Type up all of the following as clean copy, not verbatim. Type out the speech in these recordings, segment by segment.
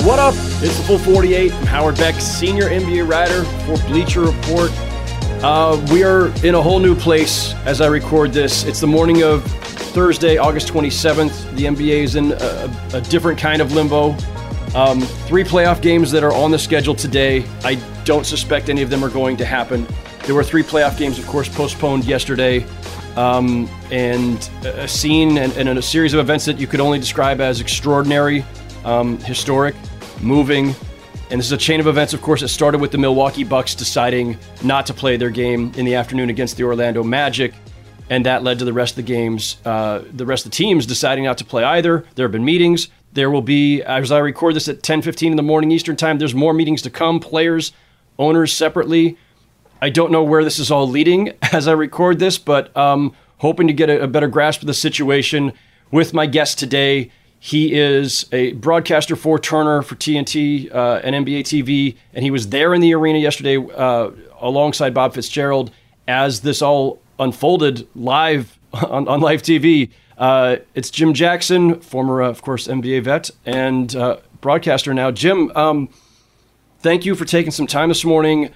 What up? It's the Full 48. I'm Howard Beck, senior NBA writer for Bleacher Report. We are in a whole new place as I record this. It's the morning of Thursday, August 27th. The NBA is in a different kind of limbo. 3 playoff games that are on the schedule today. I don't suspect any of them are going to happen. There were 3 playoff games, of course, postponed yesterday. And a scene and a series of events that you could only describe as extraordinary, historic, moving. And this is a chain of events, of course, that started with the Milwaukee Bucks deciding not to play their game in the afternoon against the Orlando Magic. And that led to the rest of the games, the rest of the teams deciding not to play either. There have been meetings. There will be, as I record this at 10:15 in the morning Eastern time, there's more meetings to come, players, owners separately. I don't know where this is all leading as I record this, but hoping to get a better grasp of the situation with my guest today. He is a broadcaster for Turner, for TNT and NBA TV, and he was there in the arena yesterday alongside Bob Fitzgerald as this all unfolded live on live TV. It's Jim Jackson, former, of course, NBA vet and broadcaster now. Jim, thank you for taking some time this morning.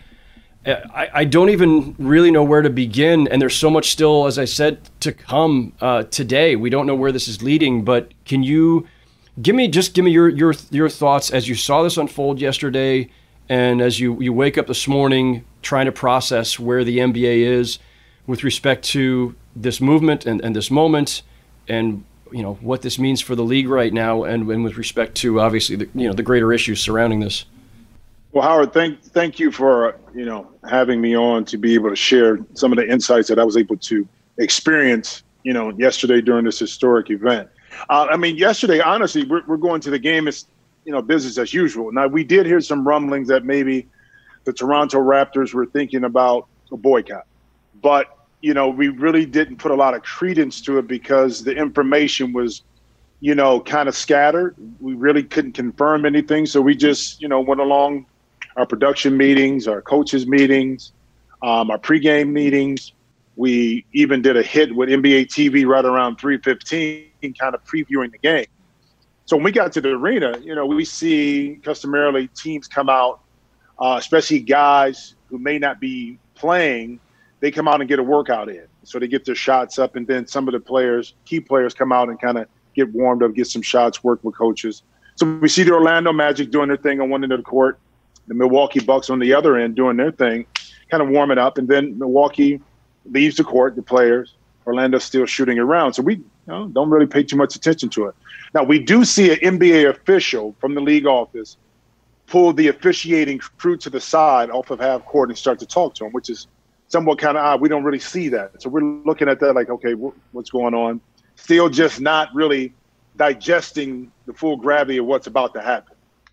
I don't even really know where to begin, and there's so much still, as I said, to come today. We don't know where this is leading, but can you give me your thoughts as you saw this unfold yesterday, and as you wake up this morning trying to process where the NBA is with respect to this movement and this moment, and what this means for the league right now, and with respect to obviously the greater issues surrounding this. Well, Howard, thank you for having me on to be able to share some of the insights that I was able to experience yesterday during this historic event. Yesterday, honestly, we're going to the game as business as usual. Now, we did hear some rumblings that maybe the Toronto Raptors were thinking about a boycott, but we really didn't put a lot of credence to it because the information was kind of scattered. We really couldn't confirm anything, so we just went along our production meetings, our coaches meetings, our pregame meetings. We even did a hit with NBA TV right around 3:15, kind of previewing the game. So when we got to the arena, we see customarily teams come out, especially guys who may not be playing, they come out and get a workout in. So they get their shots up, and then some of the players, key players, come out and kind of get warmed up, get some shots, work with coaches. So we see the Orlando Magic doing their thing on one end of the court, the Milwaukee Bucks on the other end doing their thing, kind of warming up. And then Milwaukee leaves the court, the players. Orlando's still shooting around. So we don't really pay too much attention to it. Now, we do see an NBA official from the league office pull the officiating crew to the side off of half court and start to talk to him, which is somewhat kind of odd. We don't really see that. So we're looking at that like, okay, what's going on? Still just not really digesting the full gravity of what's about to happen.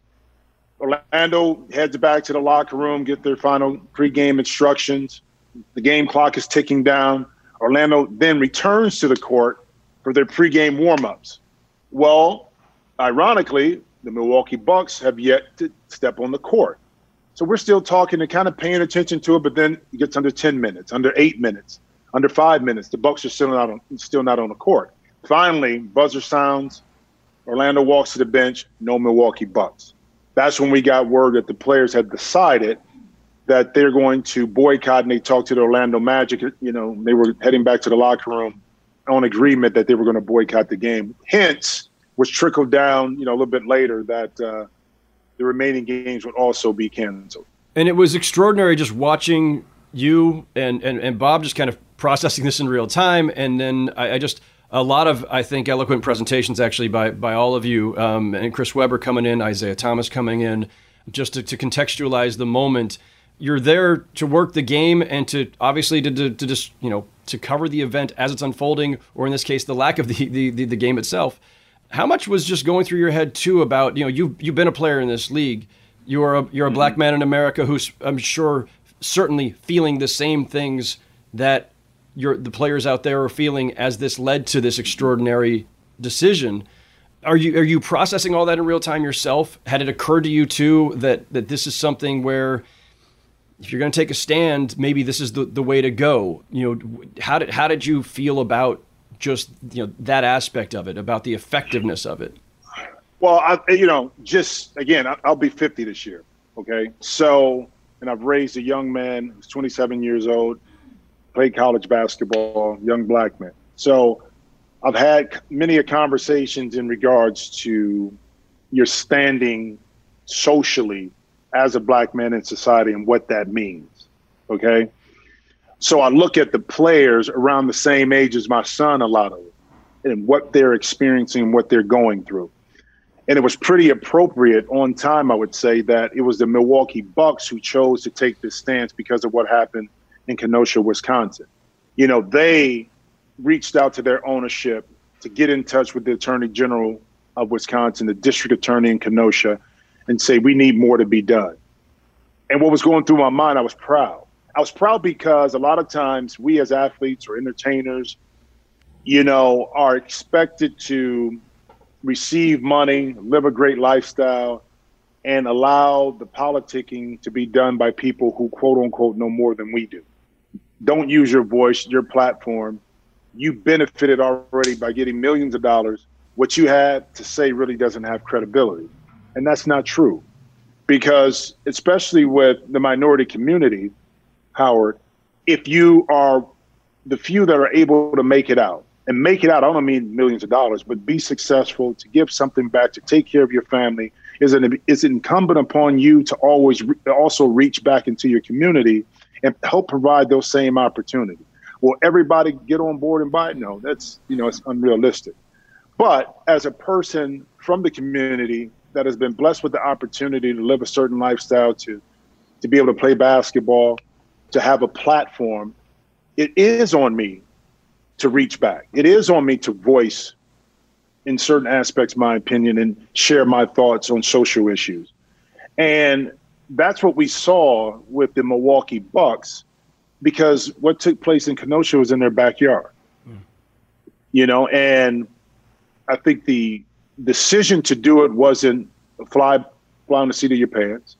Orlando heads back to the locker room, get their final pregame instructions. The game clock is ticking down. Orlando then returns to the court for their pregame warmups. Well, ironically, the Milwaukee Bucks have yet to step on the court. So we're still talking and kind of paying attention to it, but then it gets under 10 minutes, under 8 minutes, under 5 minutes. The Bucks are still not on the court. Finally, buzzer sounds. Orlando walks to the bench. No Milwaukee Bucks. That's when we got word that the players had decided that they're going to boycott, and they talked to the Orlando Magic. They were heading back to the locker room on agreement that they were going to boycott the game. Hence, which trickled down, a little bit later, that the remaining games would also be canceled. And it was extraordinary just watching you and Bob just kind of processing this in real time. And then a lot of, I think, eloquent presentations actually by all of you, and Chris Webber coming in, Isaiah Thomas coming in, just to contextualize the moment. You're there to work the game and to obviously to just to cover the event as it's unfolding, or in this case, the lack of the game itself. How much was just going through your head too about you've been a player in this league, you're a black man in America who's, I'm sure, certainly feeling the same things that the players out there are feeling as this led to this extraordinary decision. Are you processing all that in real time yourself? Had it occurred to you too that this is something where if you're going to take a stand, maybe this is the way to go? How did you feel about just that aspect of it, about the effectiveness of it? Well, just again, I'll be 50 this year. Okay. So, and I've raised a young man who's 27 years old, played college basketball, young black man. So I've had many conversations in regards to your standing socially as a black man in society and what that means. Okay. So I look at the players around the same age as my son, a lot of them, and what they're experiencing, what they're going through. And it was pretty appropriate on time, I would say, that it was the Milwaukee Bucks who chose to take this stance because of what happened in Kenosha, Wisconsin. They reached out to their ownership to get in touch with the Attorney General of Wisconsin, the district attorney in Kenosha, and say, we need more to be done. And what was going through my mind, I was proud. I was proud because a lot of times we as athletes or entertainers, are expected to receive money, live a great lifestyle, and allow the politicking to be done by people who, quote unquote, know more than we do. Don't use your voice, your platform. You benefited already by getting millions of dollars. What you had to say really doesn't have credibility. And that's not true, because especially with the minority community, Howard, if you are the few that are able to make it out, and make it out, I don't mean millions of dollars, but be successful, to give something back, to take care of your family, is incumbent upon you to always also reach back into your community and help provide those same opportunities. Will everybody get on board and buy it? No, that's, it's unrealistic. But as a person from the community that has been blessed with the opportunity to live a certain lifestyle, to be able to play basketball, to have a platform, it is on me to reach back. It is on me to voice in certain aspects my opinion and share my thoughts on social issues. And that's what we saw with the Milwaukee Bucks, because what took place in Kenosha was in their backyard. And I think the decision to do it wasn't a fly on the seat of your pants.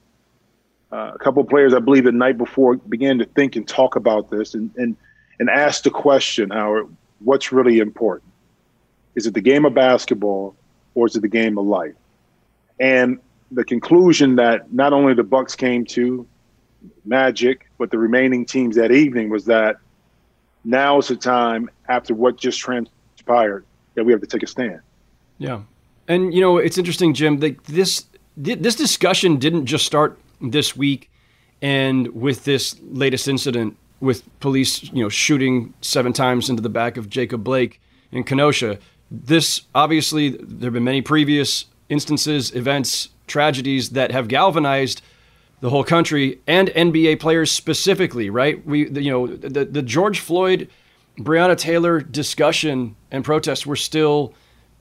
A couple of players, I believe, the night before began to think and talk about this and ask the question, Howard, what's really important? Is it the game of basketball or is it the game of life? And the conclusion that not only the Bucks came to, Magic, but the remaining teams that evening, was that now is the time, after what just transpired, that we have to take a stand. Yeah. And, it's interesting, Jim, this discussion didn't just start this week and with this latest incident with police, shooting 7 times into the back of Jacob Blake in Kenosha. This, obviously, there have been many previous instances, events, tragedies that have galvanized the whole country and NBA players specifically, right? The George Floyd, Breonna Taylor discussion and protests were still,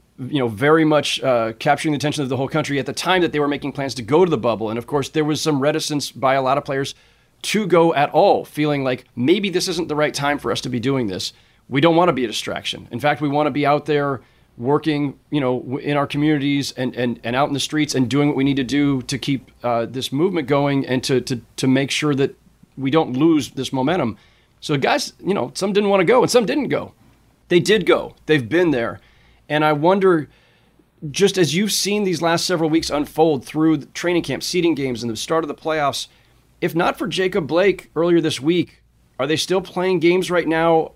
very much capturing the attention of the whole country at the time that they were making plans to go to the bubble. And of course, there was some reticence by a lot of players to go at all, feeling like maybe this isn't the right time for us to be doing this. We don't want to be a distraction. In fact, we want to be out there working, in our communities and out in the streets and doing what we need to do to keep this movement going and to make sure that we don't lose this momentum. So guys, some didn't want to go and some didn't go. They did go. They've been there. And I wonder, just as you've seen these last several weeks unfold through the training camp, seeding games, and the start of the playoffs, if not for Jacob Blake earlier this week, are they still playing games right now?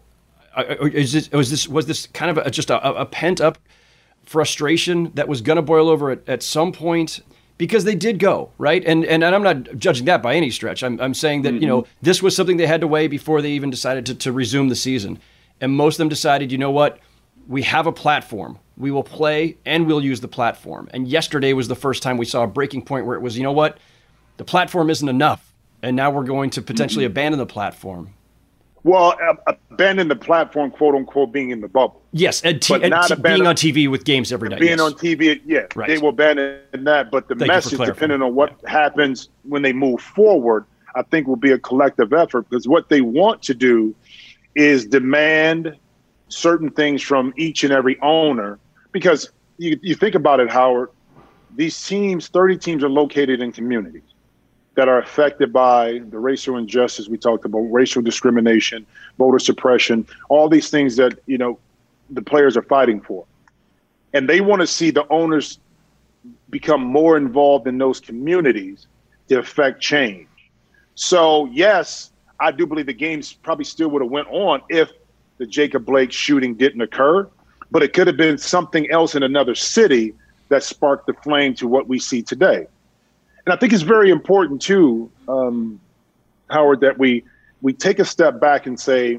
Was this kind of just a pent-up frustration that was going to boil over at some point? Because they did go, right? And I'm not judging that by any stretch. I'm saying that, this was something they had to weigh before they even decided to resume the season. And most of them decided, you know what? We have a platform. We will play and we'll use the platform. And yesterday was the first time we saw a breaking point where it was, you know what? The platform isn't enough. And now we're going to potentially abandon the platform. Well, abandon the platform, quote unquote, being in the bubble. Yes, being on TV with games every night. Being on TV, yeah, right. They will abandon that. But the message, depending on what happens when they move forward, I think will be a collective effort, because what they want to do is demand certain things from each and every owner. Because you think about it, Howard, these teams, 30 teams, are located in communities that are affected by the racial injustice we talked about, racial discrimination, voter suppression, all these things that, the players are fighting for. And they want to see the owners become more involved in those communities to affect change. So, yes, I do believe the games probably still would have went on if the Jacob Blake shooting didn't occur, but it could have been something else in another city that sparked the flame to what we see today. And I think it's very important, too, Howard, that we take a step back and say,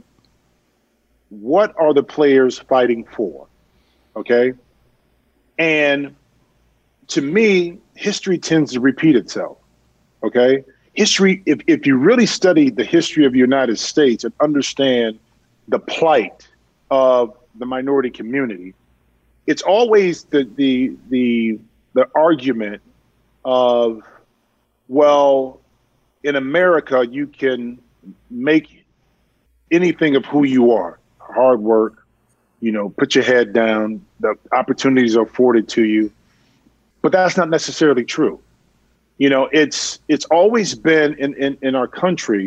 what are the players fighting for? Okay? And to me, history tends to repeat itself. Okay? History, if you really study the history of the United States and understand the plight of the minority community, it's always the argument of, well, in America, you can make anything of who you are. Hard work, put your head down, the opportunities are afforded to you. But that's not necessarily true. It's always been in our country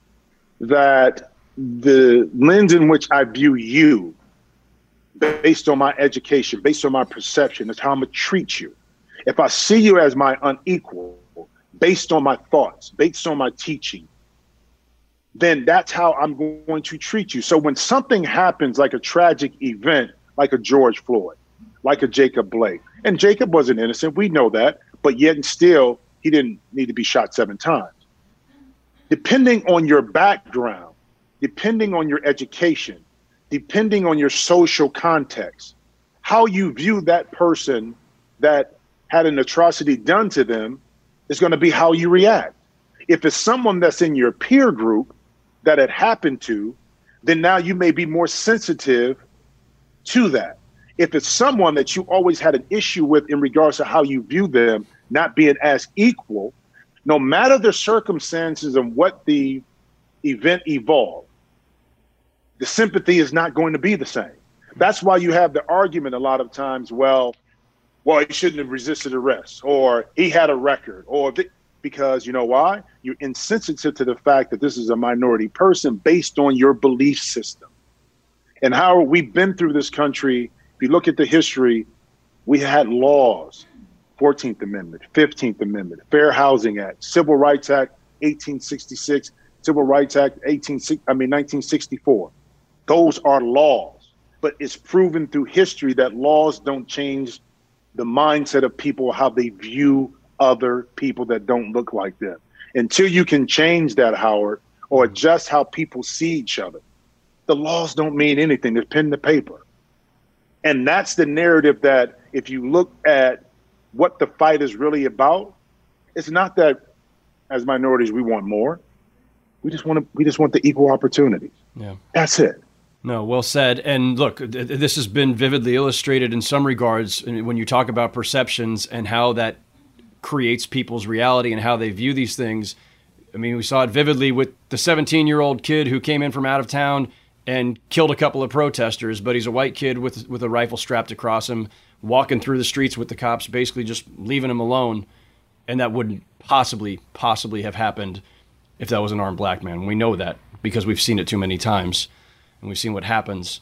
that the lens in which I view you, based on my education, based on my perception, is how I'm going to treat you. If I see you as my unequal, based on my thoughts, based on my teaching, then that's how I'm going to treat you. So when something happens like a tragic event, like a George Floyd, like a Jacob Blake, and Jacob wasn't innocent, we know that, but yet and still, he didn't need to be shot 7 times. Depending on your background, depending on your education, depending on your social context, how you view that person that had an atrocity done to them is going to be how you react. If it's someone that's in your peer group that it happened to, then now you may be more sensitive to that. If it's someone that you always had an issue with in regards to how you view them not being as equal, no matter the circumstances and what the event evolved, the sympathy is not going to be the same. That's why you have the argument a lot of times, well, he shouldn't have resisted arrest, or he had a record, because you know why? You're insensitive to the fact that this is a minority person based on your belief system. And how we've been through this country, if you look at the history, we had laws, 14th Amendment, 15th Amendment, Fair Housing Act, Civil Rights Act, 1866, Civil Rights Act, 1964. Those are laws, but it's proven through history that laws don't change the mindset of people, how they view other people that don't look like them. Until you can change that, Howard, or adjust how people see each other, the laws don't mean anything. They're pen to paper. And that's the narrative that if you look at what the fight is really about, it's not that as minorities we want more. We just want the equal opportunities. Yeah. That's it. No, well said. And look, this has been vividly illustrated in some regards when you talk about perceptions and how that creates people's reality and how they view these things. I mean, we saw it vividly with the 17-year-old kid who came in from out of town and killed a couple of protesters, but he's a white kid with a rifle strapped across him, walking through the streets with the cops, basically just leaving him alone. And that wouldn't possibly have happened if that was an armed black man. We know that because we've seen it too many times. And we've seen what happens.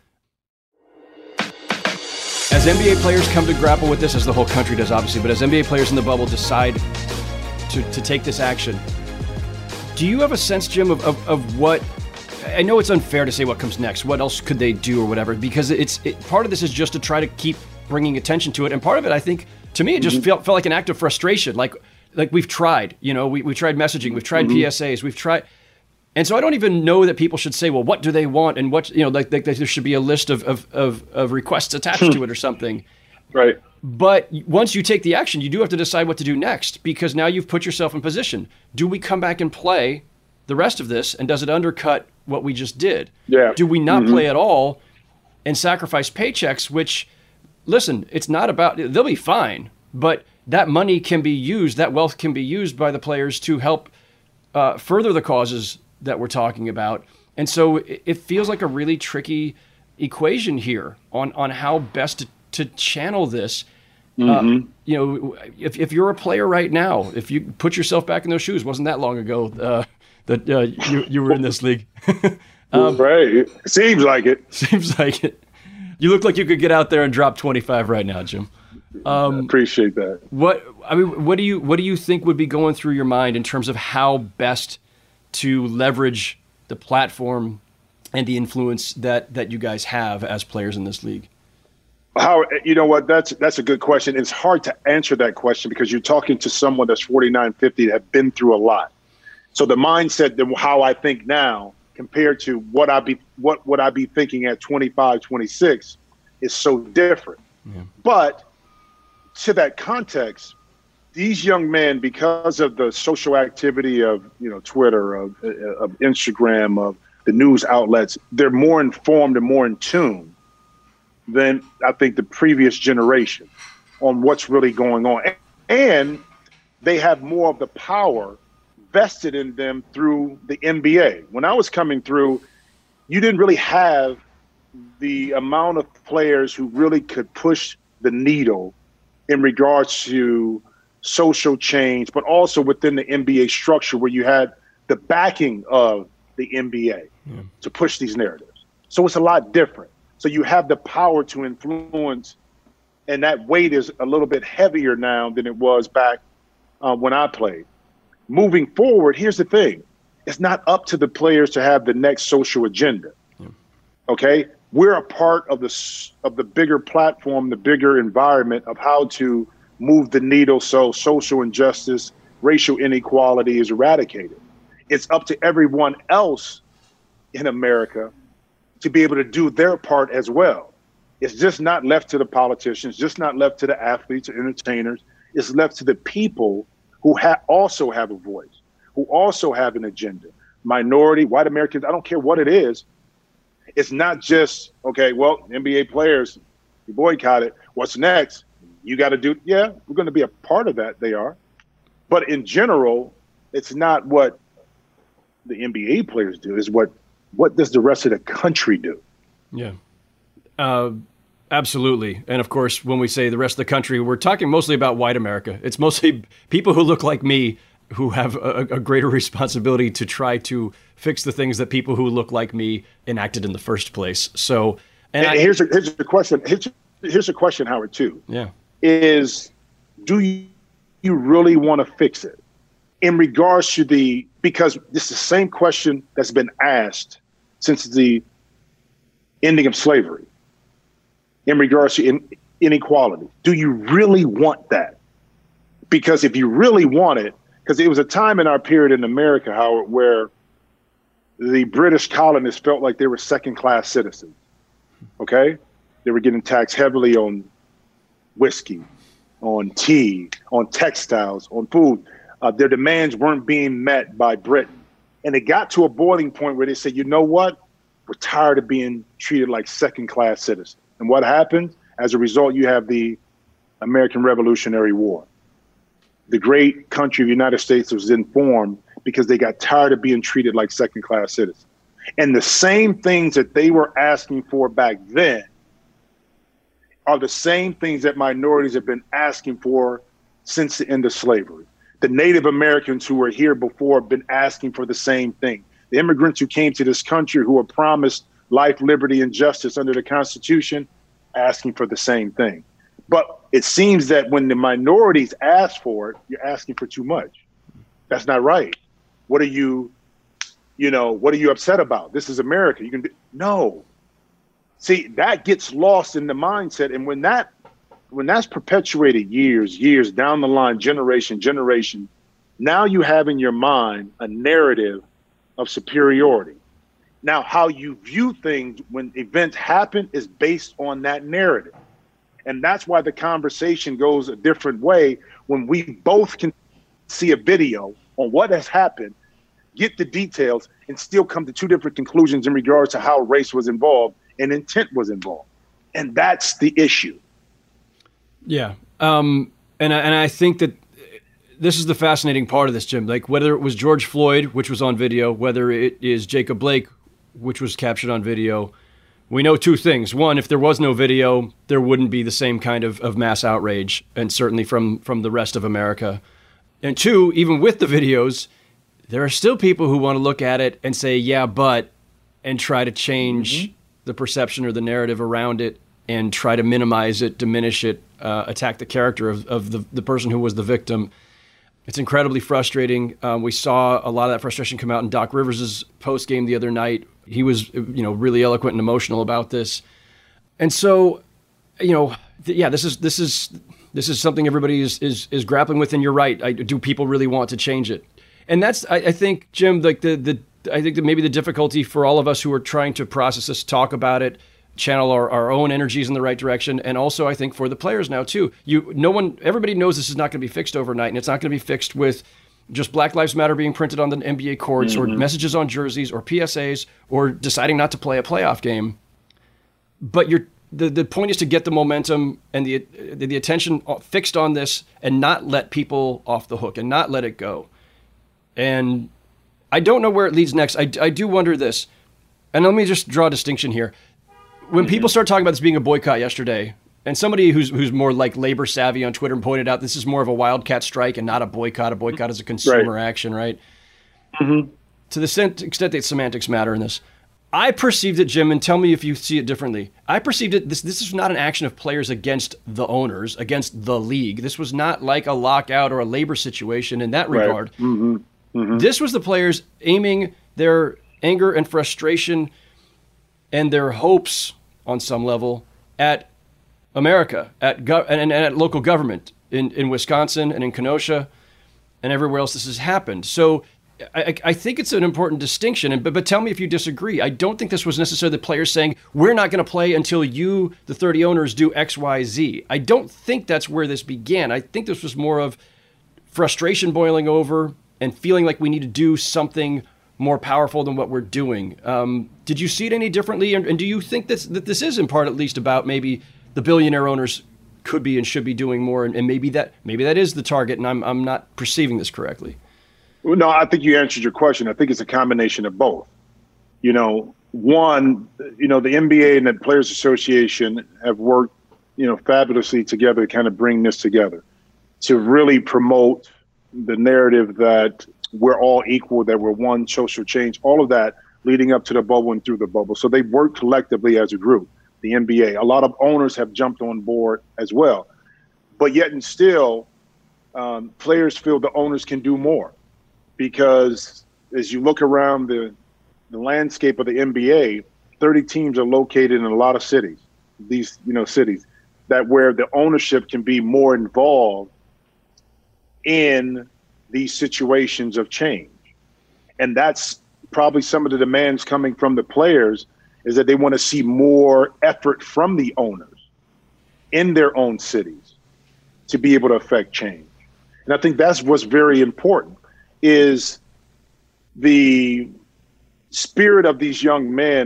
As NBA players come to grapple with this, as the whole country does, obviously, but as NBA players in the bubble decide to take this action, do you have a sense, Jim, of what, I know it's unfair to say what comes next, what else could they do or whatever, because part of this is just to try to keep bringing attention to it, and part of it, I think, to me, it just felt like an act of frustration, like we've tried, we tried messaging, we've tried PSAs, we've tried. And so I don't even know that people should say, well, what do they want? And what, like there should be a list of requests attached to it or something. Right. But once you take the action, you do have to decide what to do next, because now you've put yourself in position. Do we come back and play the rest of this? And does it undercut what we just did? Yeah. Do we not play at all and sacrifice paychecks, which, listen, it's not about, they'll be fine, but that money can be used, that wealth can be used by the players to help further the causes that we're talking about. And so it feels like a really tricky equation here on how best to channel this. If you're a player right now, if you put yourself back in those shoes, wasn't that long ago that you were in this league. Right. Seems like it. Seems like it. You look like you could get out there and drop 25 right now, Jim. Appreciate that. What do you think would be going through your mind in terms of how best to leverage the platform and the influence that you guys have as players in this league? How, you know what, that's a good question. It's hard to answer that question because you're talking to someone that's 49, 50 that have been through a lot. So the mindset, how I think now compared to what would I be thinking at 25, 26 is so different. Yeah. But to that context, these young men, because of the social activity of Twitter, of Instagram, of the news outlets, they're more informed and more in tune than I think the previous generation on what's really going on. And they have more of the power vested in them through the NBA. When I was coming through, you didn't really have the amount of players who really could push the needle in regards to social change, but also within the NBA structure where you had the backing of the NBA to push these narratives. So it's a lot different. So you have the power to influence, and that weight is a little bit heavier now than it was back when I played. Moving forward, here's the thing. It's not up to the players to have the next social agenda. Okay? We're a part of the bigger platform, the bigger environment of how to move the needle so social injustice, racial inequality is eradicated. It's up to everyone else in America to be able to do their part as well. It's just not left to the politicians, just not left to the athletes or entertainers. It's left to the people who also have a voice, who also have an agenda. Minority, white Americans, I don't care what it is. It's not just, okay, well, NBA players, you boycotted. What's next? You got to do, yeah, we're going to be a part of that. They are. But in general, it's not what the NBA players do. It's what does the rest of the country do? Yeah. Absolutely. And of course, when we say the rest of the country, we're talking mostly about white America. It's mostly people who look like me who have a greater responsibility to try to fix the things that people who look like me enacted in the first place. So, here's a question. Here's a question, Howard, too. Yeah. Do you really want to fix it? In regards to because this is the same question that's been asked since the ending of slavery in regards to inequality. Do you really want that? Because if you really want it, because it was a time in our period in America, Howard, where the British colonists felt like they were second-class citizens, okay? They were getting taxed heavily on whiskey, on tea, on textiles, on food. Their demands weren't being met by Britain. And it got to a boiling point where they said, you know what? We're tired of being treated like second-class citizens. And what happened? As a result, you have the American Revolutionary War. The great country of the United States was then formed because they got tired of being treated like second-class citizens. And the same things that they were asking for back then are the same things that minorities have been asking for since the end of slavery. The Native Americans who were here before have been asking for the same thing. The immigrants who came to this country who were promised life, liberty, and justice under the Constitution, asking for the same thing. But it seems that when the minorities ask for it, you're asking for too much. That's not right. What are you upset about? This is America. No. See, that gets lost in the mindset. And when that's perpetuated years down the line, generation, now you have in your mind a narrative of superiority. Now, how you view things when events happen is based on that narrative. And that's why the conversation goes a different way when we both can see a video on what has happened, get the details, and still come to two different conclusions in regards to how race was involved and intent was involved. And that's the issue. Yeah. And I think that this is the fascinating part of this, Jim. Like whether it was George Floyd, which was on video, whether it is Jacob Blake, which was captured on video, we know two things. One, if there was no video, there wouldn't be the same kind of mass outrage, and certainly from the rest of America. And two, even with the videos, there are still people who want to look at it and say, yeah, but, and try to change the perception or the narrative around it and try to minimize it, diminish it. attack the character of the person who was the victim. It's incredibly frustrating. We saw a lot of that frustration come out in Doc Rivers' post game the other night. He was, really eloquent and emotional about this. And so, this is something everybody is grappling with. And you're right. Do people really want to change it? And that's, I think, Jim, like I think that maybe the difficulty for all of us who are trying to process this, talk about it, channel our own energies in the right direction, and also I think for the players now too. Everybody knows this is not going to be fixed overnight, and it's not going to be fixed with just Black Lives Matter being printed on the NBA courts or messages on jerseys or PSAs or deciding not to play a playoff game. But the point is to get the momentum and the attention fixed on this and not let people off the hook and not let it go. And I don't know where it leads next. I do wonder this, and let me just draw a distinction here. When people start talking about this being a boycott yesterday, and somebody who's more like labor savvy on Twitter pointed out this is more of a wildcat strike and not a boycott. A boycott is a consumer action, right? Mm-hmm. To the extent that semantics matter in this, I perceived it, Jim, and tell me if you see it differently. I perceived it, this is not an action of players against the owners, against the league. This was not like a lockout or a labor situation in that regard. Mm-hmm. Mm-hmm. This was the players aiming their anger and frustration and their hopes on some level at America, and at local government in Wisconsin and in Kenosha and everywhere else this has happened. So I think it's an important distinction. But tell me if you disagree. I don't think this was necessarily the players saying, we're not going to play until you, the 30 owners, do X, Y, Z. I don't think that's where this began. I think this was more of frustration boiling over and feeling like we need to do something more powerful than what we're doing. Did you see it any differently? And do you think that this is in part at least about maybe the billionaire owners could be and should be doing more, and maybe that is the target, and I'm not perceiving this correctly? Well, no, I think you answered your question. I think it's a combination of both. One, the NBA and the Players Association have worked, fabulously together to kind of bring this together to really promote the narrative that we're all equal, that we're one, social change, all of that leading up to the bubble and through the bubble. So they've worked collectively as a group, the NBA. A lot of owners have jumped on board as well. But yet and still, players feel the owners can do more, because as you look around the landscape of the NBA, 30 teams are located in a lot of cities, these cities that where the ownership can be more involved in these situations of change. And that's probably some of the demands coming from the players, is that they want to see more effort from the owners in their own cities to be able to affect change. And I think that's what's very important, is the spirit of these young men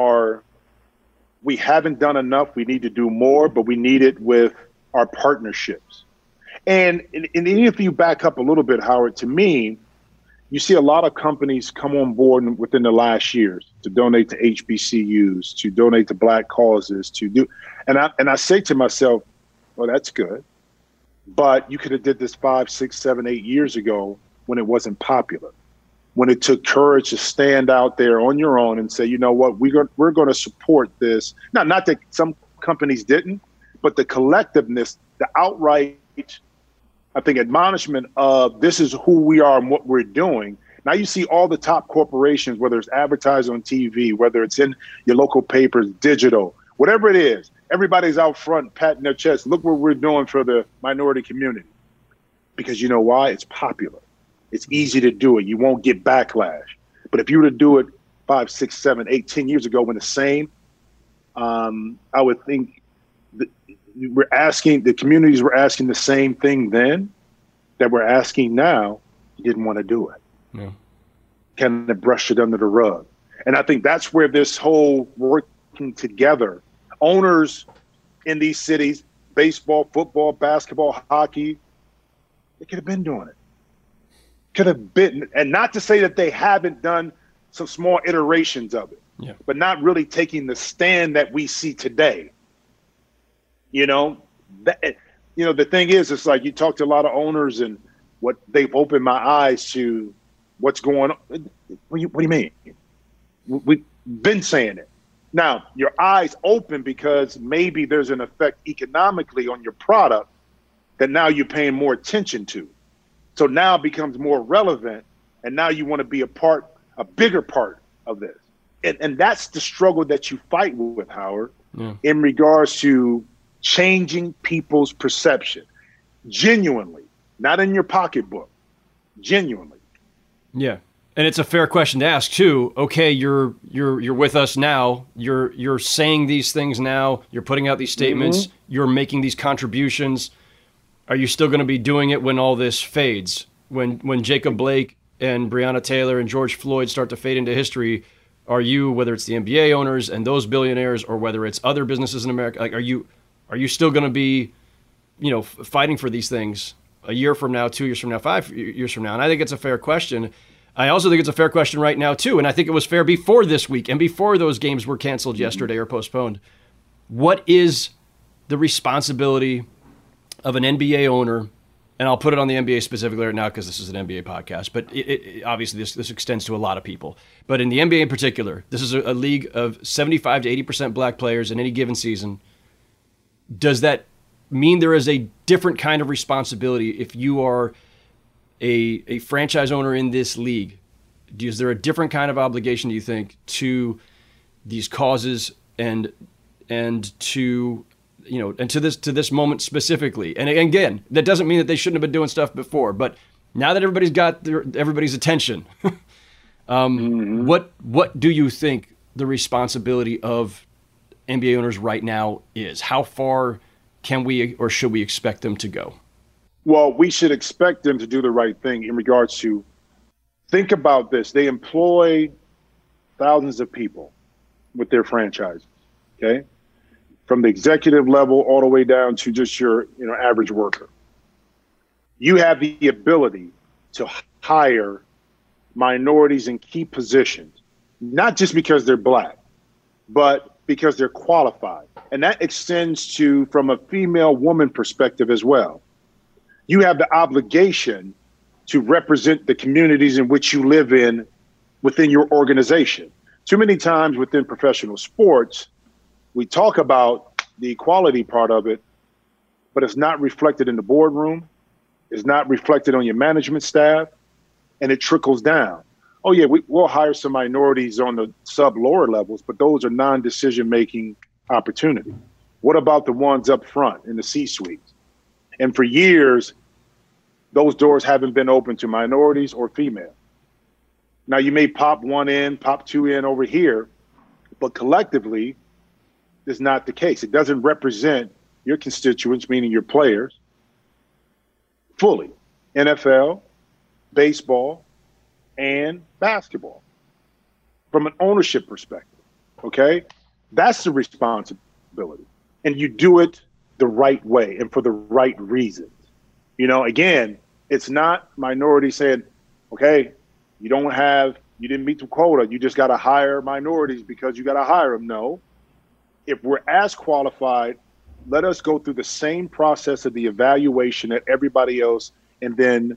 we haven't done enough, we need to do more, but we need it with our partnerships. And if you back up a little bit, Howard, to me, you see a lot of companies come on board within the last years to donate to HBCUs, to donate to Black causes, and I say to myself, well, that's good, but you could have did this 5, 6, 7, 8 years ago when it wasn't popular, when it took courage to stand out there on your own and say, you know what, we're going to support this. Not that some companies didn't, but the collectiveness, the outright, I think, admonishment of this is who we are and what we're doing. Now you see all the top corporations, whether it's advertised on TV, whether it's in your local papers, digital, whatever it is, everybody's out front patting their chest. Look what we're doing for the minority community. Because you know why? It's popular. It's easy to do it. You won't get backlash. But if you were to do it 5, 6, 7, 8, 10 years ago when the same, I would think the communities were asking the same thing then that we're asking now. You didn't want to do it. Yeah. Kind of brush it under the rug. And I think that's where this whole working together, owners in these cities, baseball, football, basketball, hockey, they could have been doing it. Could have been, and not to say that they haven't done some small iterations of it, but not really taking the stand that we see today. The thing is, it's like you talk to a lot of owners, and what they've opened my eyes to what's going on. What do you mean? We've been saying it. Now, your eyes open because maybe there's an effect economically on your product that now you're paying more attention to. So now it becomes more relevant, and now you want to be a bigger part of this. And that's the struggle that you fight with, Howard, in regards to changing people's perception. Genuinely, not in your pocketbook, genuinely. Yeah. And it's a fair question to ask too. Okay, you're with us now. You're saying these things now. You're putting out these statements. Mm-hmm. You're making these contributions. Are you still going to be doing it when all this fades? When Jacob Blake and Breonna Taylor and George Floyd start to fade into history, are you, whether it's the NBA owners and those billionaires, or whether it's other businesses in America, like are you still going to be, fighting for these things a year from now, 2 years from now, 5 years from now? And I think it's a fair question. I also think it's a fair question right now, too. And I think it was fair before this week and before those games were canceled yesterday or postponed. What is the responsibility of an NBA owner? And I'll put it on the NBA specifically right now because this is an NBA podcast. But it obviously, this extends to a lot of people. But in the NBA in particular, this is a league of 75 to 80% black players in any given season. Does that mean there is a different kind of responsibility if you are a franchise owner in this league? Is there a different kind of obligation, do you think, to these causes and to this moment specifically? And again, that doesn't mean that they shouldn't have been doing stuff before, but now that everybody's got everybody's attention, what do you think the responsibility of NBA owners right now is? How far can we or should we expect them to go? Well, we should expect them to do the right thing in regards to, think about this. They employ thousands of people with their franchises, okay? From the executive level all the way down to just your average worker. You have the ability to hire minorities in key positions, not just because they're black, but because they're qualified. And that extends to from a female woman perspective as well. You have the obligation to represent the communities in which you live in within your organization. Too many times within professional sports, we talk about the equality part of it, but it's not reflected in the boardroom. It's not reflected on your management staff, and it trickles down. Oh yeah, we'll hire some minorities on the lower levels, but those are non-decision-making opportunities. What about the ones up front in the C-suites? And for years, those doors haven't been open to minorities or female. Now you may pop one in, pop two in over here, but collectively, it's not the case. It doesn't represent your constituents, meaning your players, fully. NFL, baseball, and basketball. From an ownership perspective, okay? That's the responsibility. And you do it the right way and for the right reasons. Again, it's not minorities saying, okay, you didn't meet the quota. You just got to hire minorities because you got to hire them. No. If we're as qualified, let us go through the same process of the evaluation that everybody else, and then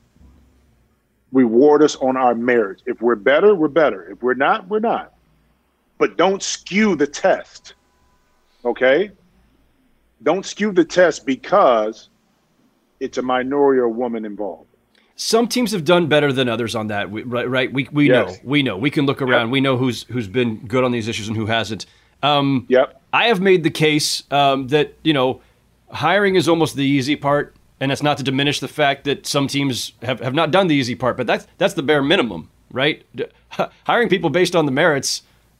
reward us on our merits. If we're better, we're better. If we're not, we're not. But don't skew the test, okay? Don't skew the test because it's a minority or woman involved. Some teams have done better than others on that, right? We Yes. know. We can look around. Yep. We know who's been good on these issues and who hasn't. Yep. I have made the case that, hiring is almost the easy part, and that's not to diminish the fact that some teams have not done the easy part, but that's the bare minimum, right? Hiring people based on the merits,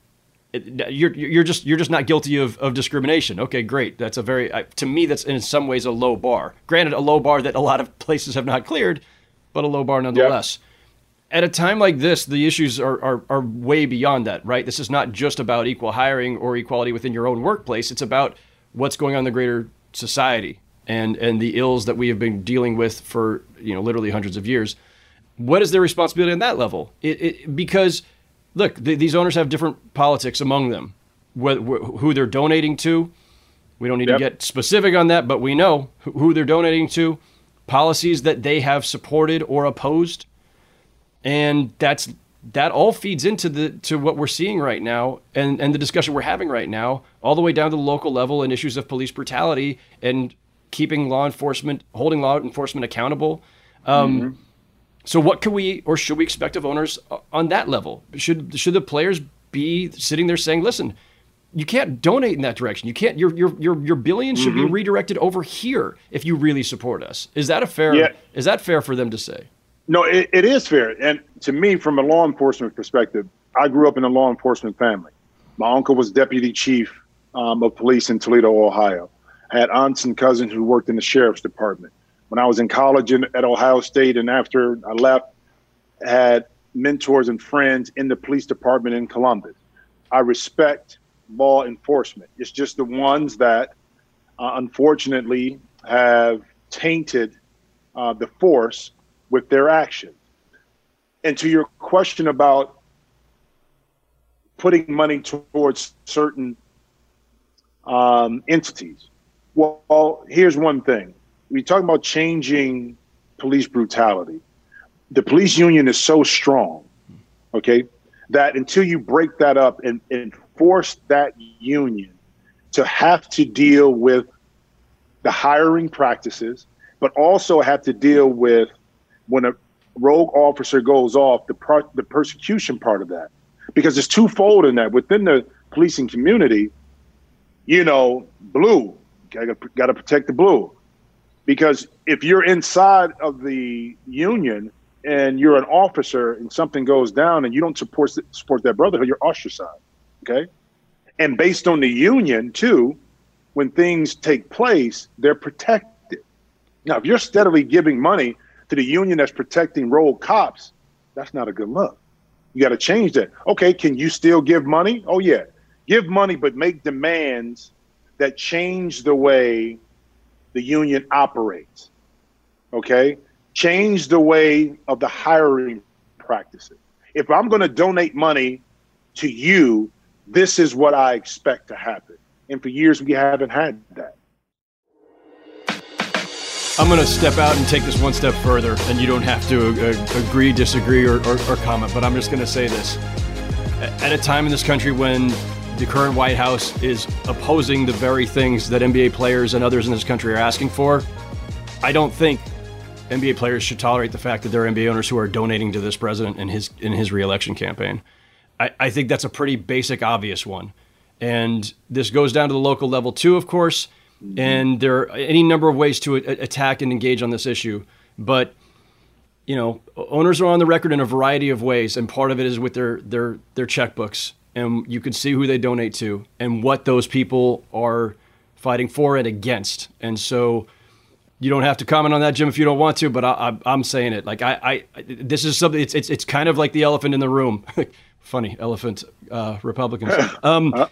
you're just not guilty of discrimination. Okay, great. That's to me, that's in some ways a low bar. Granted, a low bar that a lot of places have not cleared, but a low bar nonetheless. Yep. At a time like this, the issues are way beyond that, right? This is not just about equal hiring or equality within your own workplace. It's about what's going on in the greater society and the ills that we have been dealing with for literally hundreds of years. What is their responsibility on that level? Because look, these owners have different politics among them. Who they're donating to, we don't need to get specific on that, but we know who they're donating to, policies that they have supported or opposed. And that's that all feeds into what we're seeing right now and the discussion we're having right now, all the way down to the local level and issues of police brutality and holding law enforcement accountable. So what can we or should we expect of owners on that level? Should the players be sitting there saying, listen, you can't donate in that direction. You can't. Your billions should be redirected over here if you really support us. Is that Is that fair for them to say? No, it is fair. And to me, from a law enforcement perspective, I grew up in a law enforcement family. My uncle was deputy chief of police in Toledo, Ohio. I had aunts and cousins who worked in the sheriff's department. When I was in college at Ohio State and after I left, I had mentors and friends in the police department in Columbus. I respect law enforcement. It's just the ones that unfortunately have tainted the force with their actions. And to your question about putting money towards certain entities, well, here's one thing. We talk about changing police brutality. The police union is so strong, okay, that until you break that up and force that union to have to deal with the hiring practices, but also have to deal with when a rogue officer goes off, the persecution part of that, because it's twofold in that within the policing community, blue, got to protect the blue, because if you're inside of the union and you're an officer and something goes down and you don't support that brotherhood, you're ostracized. Okay. And based on the union too, when things take place, they're protected. Now, if you're steadily giving money to the union that's protecting rogue cops, that's not a good look. You got to change that. Okay, can you still give money? Oh, yeah. Give money, but make demands that change the way the union operates. Okay? Change the way of the hiring practices. If I'm going to donate money to you, this is what I expect to happen. And for years, we haven't had that. I'm going to step out and take this one step further, and you don't have to agree, disagree, or comment, but I'm just going to say this. At a time in this country when the current White House is opposing the very things that NBA players and others in this country are asking for, I don't think NBA players should tolerate the fact that there are NBA owners who are donating to this president in his re-election campaign. I think that's a pretty basic, obvious one. And this goes down to the local level too, of course. And there are any number of ways to attack and engage on this issue. But, owners are on the record in a variety of ways. And part of it is with their checkbooks. And you can see who they donate to and what those people are fighting for and against. And so you don't have to comment on that, Jim, if you don't want to. But I'm saying it. Like this is something. It's kind of like the elephant in the room. Funny elephant, Republicans. But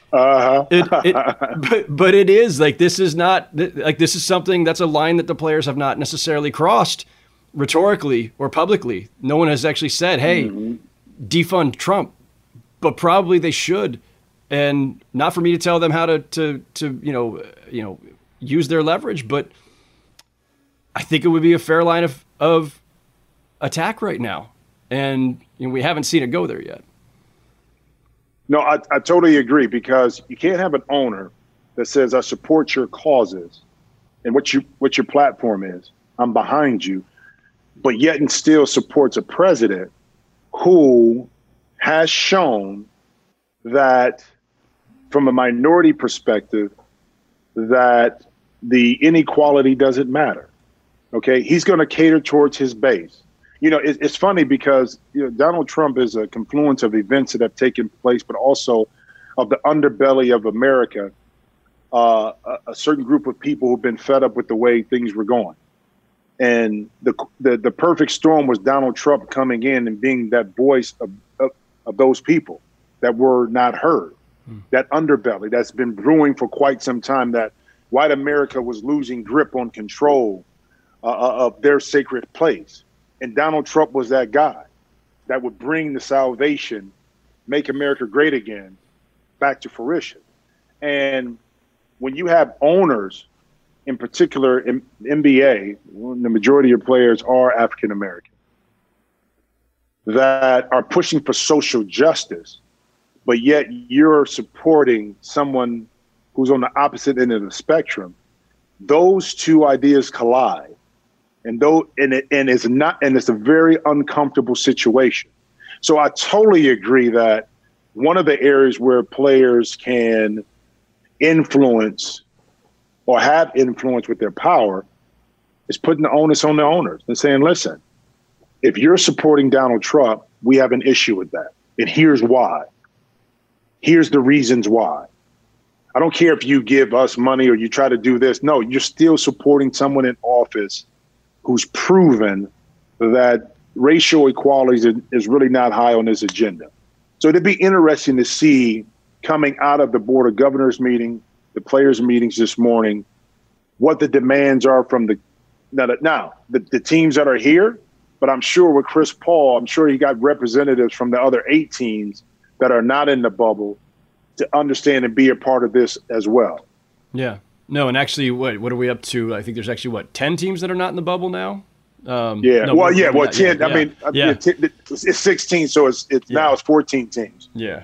it is like this is something that's a line that the players have not necessarily crossed rhetorically or publicly. No one has actually said, "Hey, defund Trump," but probably they should, and not for me to tell them how to use their leverage. But I think it would be a fair line of attack right now, and we haven't seen it go there yet. No, I totally agree, because you can't have an owner that says, I support your causes and what your platform is. I'm behind you, but yet and still supports a president who has shown that from a minority perspective, that the inequality doesn't matter. Okay. He's going to cater towards his base. It's funny because Donald Trump is a confluence of events that have taken place, but also of the underbelly of America, a certain group of people who've been fed up with the way things were going. And the perfect storm was Donald Trump coming in and being that voice of those people that were not heard, that underbelly that's been brewing for quite some time, that white America was losing grip on control of their sacred place. And Donald Trump was that guy that would bring the salvation, make America great again, back to fruition. And when you have owners, in particular in NBA, the majority of players are African American. that are pushing for social justice, but yet you're supporting someone who's on the opposite end of the spectrum, those two ideas collide. It's a very uncomfortable situation. So I totally agree that one of the areas where players can influence or have influence with their power is putting the onus on the owners and saying, listen, if you're supporting Donald Trump, we have an issue with that. And here's why. Here's the reasons why. I don't care if you give us money or you try to do this. No, you're still supporting someone in office who's proven that racial equality is really not high on his agenda. So it'd be interesting to see coming out of the Board of Governors meeting, the players' meetings this morning, what the demands are from the teams that are here. But I'm sure with Chris Paul, I'm sure he got representatives from the other 8 teams that are not in the bubble to understand and be a part of this as well. Yeah. No, and actually, what are we up to? I think there's actually, 10 teams that are not in the bubble now? 10. Yeah. I mean, it's 16, so now it's 14 teams. Yeah.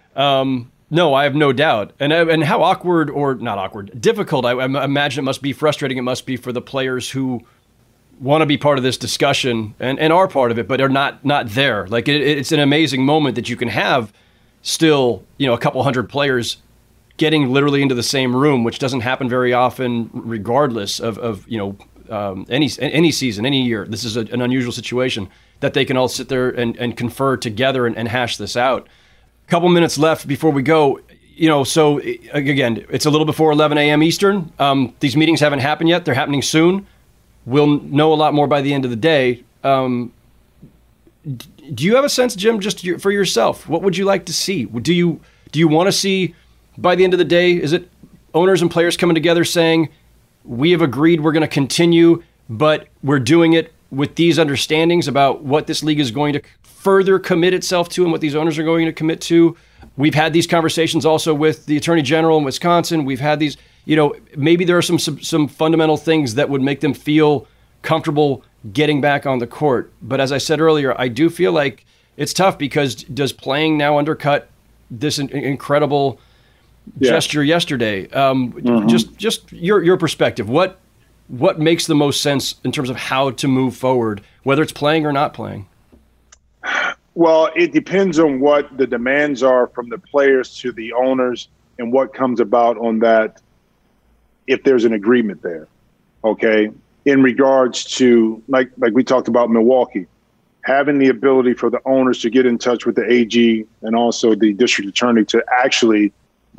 No, I have no doubt. And how awkward, or not awkward, difficult, I imagine it must be, frustrating it must be for the players who want to be part of this discussion and are part of it, but are not there. Like it's an amazing moment that you can have still, a couple hundred players getting literally into the same room, which doesn't happen very often, regardless of any season, any year. This is an unusual situation that they can all sit there and confer together and hash this out. A couple minutes left before we go. So again, it's a little before 11 a.m. Eastern. These meetings haven't happened yet. They're happening soon. We'll know a lot more by the end of the day. Do you have a sense, Jim, just for yourself? What would you like to see? Do you want to see by the end of the day? Is it owners and players coming together saying, we have agreed we're going to continue, but we're doing it with these understandings about what this league is going to further commit itself to and what these owners are going to commit to? We've had these conversations also with the Attorney General in Wisconsin. We've had these, maybe there are some fundamental things that would make them feel comfortable getting back on the court. But as I said earlier, I do feel like it's tough, because does playing now undercut this incredible gesture yesterday? Just your perspective. What makes the most sense in terms of how to move forward, whether it's playing or not playing? Well, it depends on what the demands are from the players to the owners and what comes about on that, if there's an agreement there. Okay. In regards to, like we talked about Milwaukee, having the ability for the owners to get in touch with the AG and also the district attorney to actually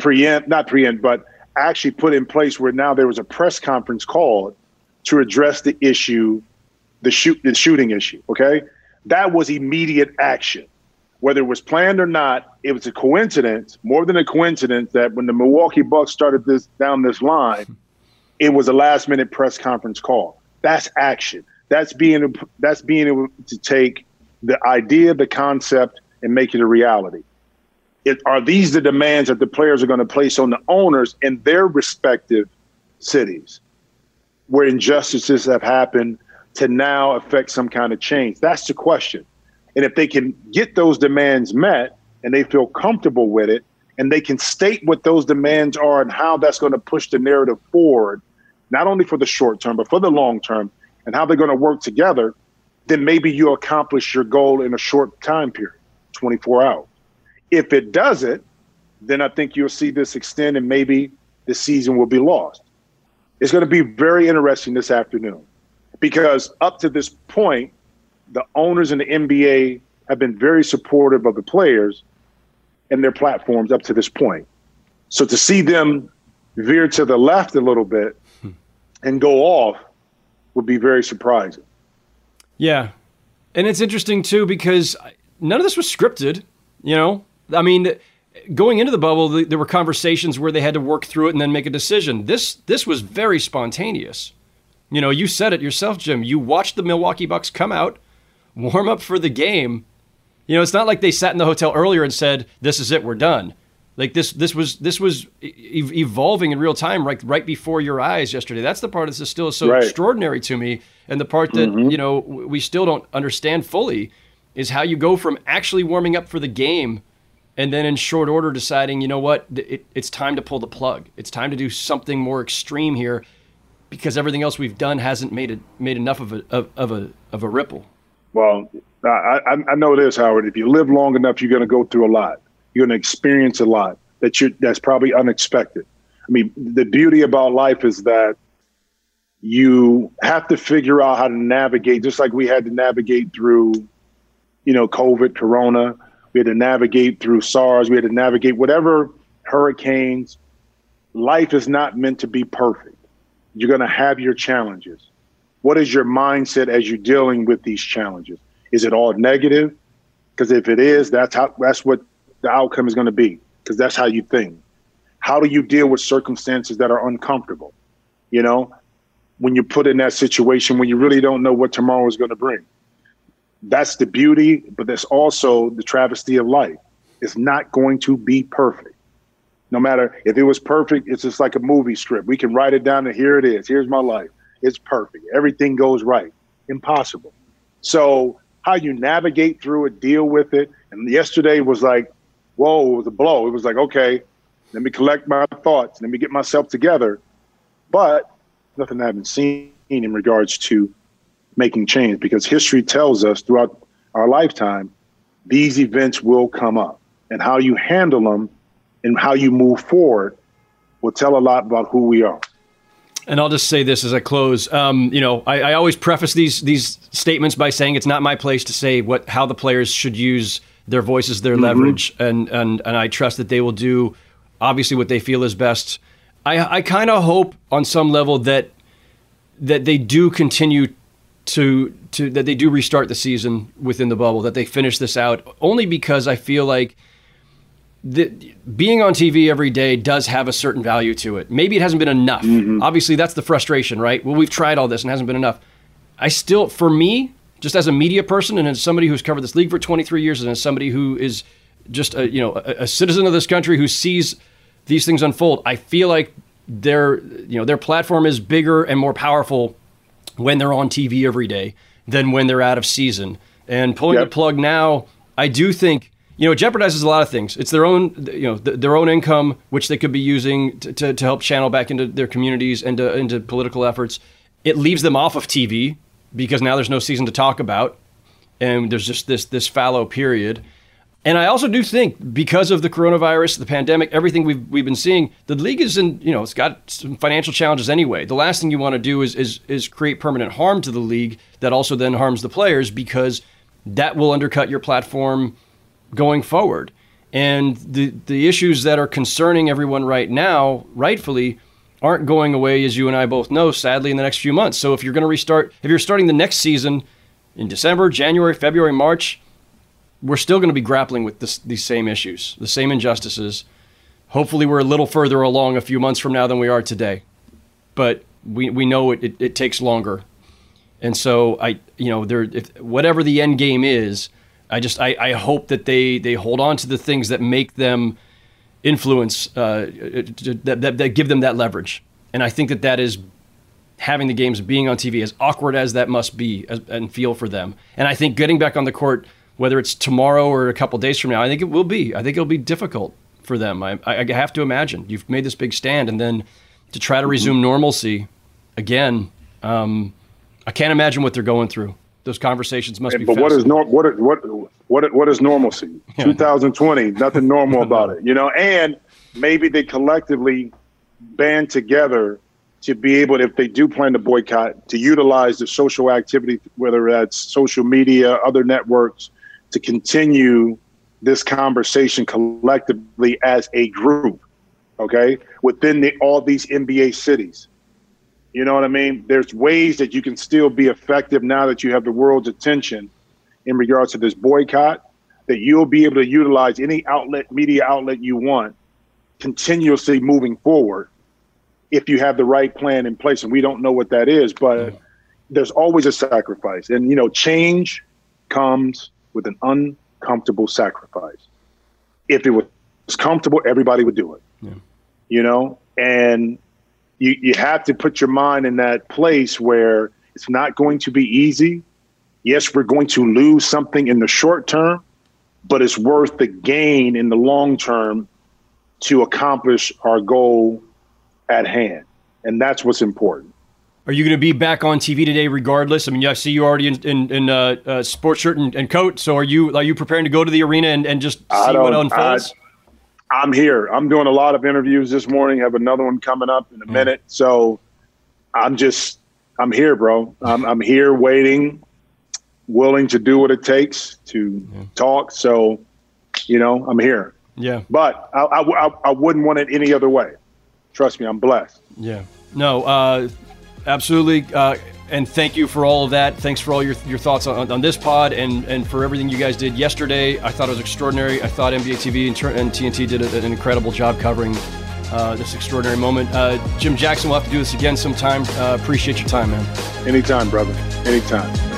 actually put in place where now there was a press conference called to address the issue, the shooting issue. Okay. That was immediate action. Whether it was planned or not, it was a coincidence, more than a coincidence, that when the Milwaukee Bucks started down this line, it was a last-minute press conference call. That's action. That's being able to take the idea, the concept, and make it a reality. Are these the demands that the players are going to place on the owners in their respective cities where injustices have happened to now affect some kind of change? That's the question. And if they can get those demands met and they feel comfortable with it, and they can state what those demands are and how that's going to push the narrative forward, not only for the short term, but for the long term, and how they're going to work together, then maybe you accomplish your goal in a short time period, 24 hours. If it doesn't, then I think you'll see this extend and maybe the season will be lost. It's going to be very interesting this afternoon, because up to this point, the owners in the NBA have been very supportive of the players and their platforms up to this point. So to see them veer to the left a little bit and go off would be very surprising. Yeah. And it's interesting, too, because none of this was scripted, I mean, going into the bubble, there were conversations where they had to work through it and then make a decision. This was very spontaneous. You said it yourself, Jim. You watched the Milwaukee Bucks come out, warm up for the game. It's not like they sat in the hotel earlier and said, "This is it, we're done." Like this was evolving in real time, right before your eyes yesterday. That's the part that's still so extraordinary to me, and the part that we still don't understand fully is how you go from actually warming up for the game and then in short order deciding, you know what, it's time to pull the plug. It's time to do something more extreme here because everything else we've done hasn't made enough of a ripple. Well, I know this, Howard. If you live long enough, you're going to go through a lot. You're going to experience a lot that's probably unexpected. I mean, the beauty about life is that you have to figure out how to navigate, just like we had to navigate through, COVID, Corona. We had to navigate through SARS. We had to navigate whatever hurricanes. Life is not meant to be perfect. You're going to have your challenges. What is your mindset as you're dealing with these challenges? Is it all negative? Because if it is, that's what the outcome is going to be, because that's how you think. How do you deal with circumstances that are uncomfortable? When you're put in that situation when you really don't know what tomorrow is going to bring. That's the beauty, but that's also the travesty of life. It's not going to be perfect. No matter if it was perfect, it's just like a movie script. We can write it down and here it is. Here's my life. It's perfect. Everything goes right. Impossible. So how you navigate through it, deal with it. And yesterday was like, whoa, it was a blow. It was like, okay, let me collect my thoughts. Let me get myself together. But nothing I haven't seen in regards to making change, because history tells us throughout our lifetime, these events will come up, and how you handle them and how you move forward will tell a lot about who we are. And I'll just say this as I close. I always preface these statements by saying it's not my place to say how the players should use their voices, their leverage, and I trust that they will do obviously what they feel is best. I kind of hope on some level that they do continue to that they do restart the season within the bubble, that they finish this out, only because I feel like being on TV every day does have a certain value to it. Maybe it hasn't been enough. Obviously, that's the frustration, right? Well, we've tried all this and it hasn't been enough. For me, just as a media person and as somebody who's covered this league for 23 years and as somebody who is just a citizen of this country who sees these things unfold, I feel like their platform is bigger and more powerful when they're on TV every day than when they're out of season. And pulling the plug now, I do think, it jeopardizes a lot of things. It's their own, their own income, which they could be using to help channel back into their communities and into political efforts. It leaves them off of TV because now there's no season to talk about, and there's just this fallow period. And I also do think because of the coronavirus, the pandemic, everything we've been seeing, the league is it's got some financial challenges anyway. The last thing you want to do is create permanent harm to the league that also then harms the players, because that will undercut your platform going forward. And the issues that are concerning everyone right now, rightfully, aren't going away, as you and I both know, sadly, in the next few months. So if you're going to if you're starting the next season in December, January, February, March, we're still going to be grappling with these same issues, the same injustices. Hopefully we're a little further along a few months from now than we are today. But we know it takes longer. And so whatever the end game is, I hope that they hold on to the things that make them influence, that give them that leverage. And I think that is having the games, being on TV, as awkward as that must be and feel for them. And I think getting back on the court, whether it's tomorrow or a couple days from now, I think it will be. I think it'll be difficult for them. I have to imagine. You've made this big stand, and then to try to resume normalcy again, I can't imagine what they're going through. Those conversations must be. But what is normalcy? 2020, nothing normal about it, And maybe they collectively band together to be able to, if they do plan to boycott, to utilize the social activity, whether that's social media, other networks, to continue this conversation collectively as a group, okay, within all these NBA cities. You know what I mean? There's ways that you can still be effective now that you have the world's attention in regards to this boycott, that you'll be able to utilize any media outlet you want, continuously moving forward if you have the right plan in place. And we don't know what that is, but there's always a sacrifice. And, change comes with an uncomfortable sacrifice. If it was comfortable, everybody would do it, and you have to put your mind in that place where it's not going to be easy, Yes, we're going to lose something in the short term, but it's worth the gain in the long term to accomplish our goal at hand. And that's what's important. Are you going to be back on TV today regardless? I mean, I see you already in sports shirt and coat. So are you preparing to go to the arena and just see what unfolds? I'm here. I'm doing a lot of interviews this morning. Have another one coming up in a minute. So I'm here, bro. I'm here waiting, willing to do what it takes to talk. So, I'm here. Yeah. But I wouldn't want it any other way. Trust me, I'm blessed. Yeah. No, absolutely. And thank you for all of that. Thanks for all your thoughts on this pod and for everything you guys did yesterday. I thought it was extraordinary. I thought NBA TV and TNT did an incredible job covering this extraordinary moment. Jim Jackson, we'll have to do this again sometime. Appreciate your time, man. Anytime, brother. Anytime.